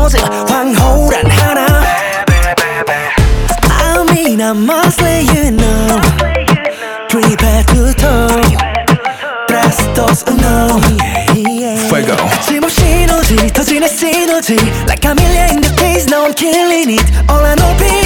터질 황홀한 하나 I mean I must let you know Prepare to talk Prestos uno Fuego 거침없이 노지 터지는 시너지 Like a million in the face 넌 killing it All I know